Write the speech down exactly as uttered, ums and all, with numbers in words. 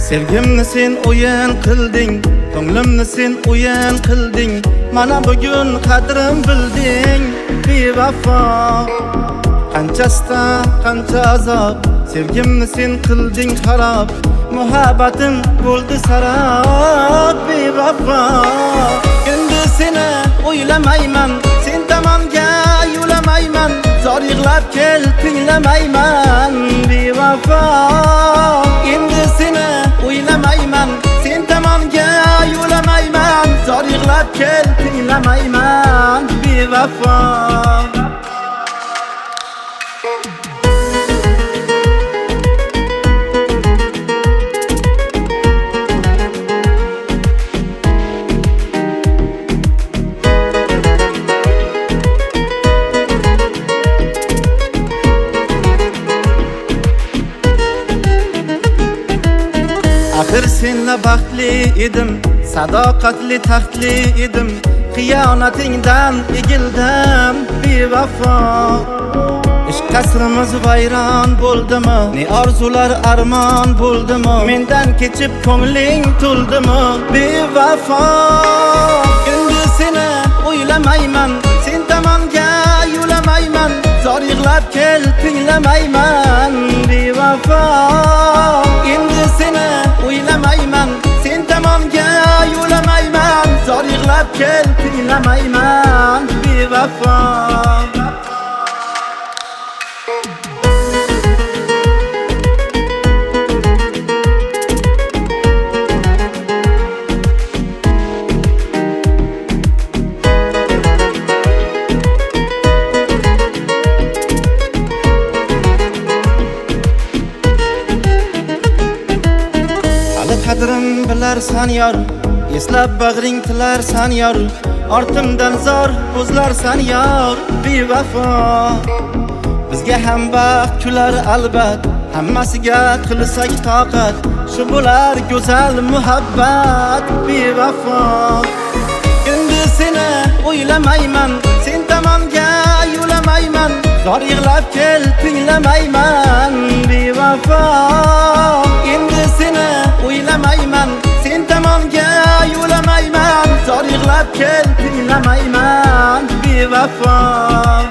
Sevgimni sen o'yin qilding, ko'nglimni sen o'yin qilding. Mana bugun qadrim bilding, bevafo. Qanchasida qancha azob, sevgimni sen qilding xarob. Muhabbatim bo'ldi sarob, bevafo. Endi seni o'ylamayman, sen tomonga yo'lamayman. Zor yig'lab kel, tinglamayman, bevafo. Endi seni o'ylamayman, sen tomonga yo'lamayman. Zor yig'lab kel, tinglamayman, bevafo. Axir senla baxtli edim, sadoqatli taxtli edim. Xiyonatingdan egildim, bevafo. Ishq qasrimiz vayron bo'ldimi? Ne orzular armon bo'ldimi? Mendan kechib ko'ngling to'ldimi, bevafo? Endi seni o'ylamayman, sen tomonga yo'lamayman. Zor yig'lab kel, tinglamayman, bevafo. Endi seni o'ylamayman, sen tomonga yo'lamayman. Zor yig'lab kel, tinglamayman, bevafo. Qadrim bilarsan yor, eslab bag'ring tilarsan yor. Ortimdan zor o'zlarsan yor, bevafo. Bizga ham baxt kular albat, hammasiga qilsak toqat. Shu bo'lar go'zal muhabbat, bevafo. Endi seni o'ylamayman, sen tomonga yo'lamayman. Zor yig'lab kel, tinglamayman, bevafo. Endi seni o'ylamayman, sen tomonga yo'lamayman. Zor yig'lab kel, tinglamayman, bevafo.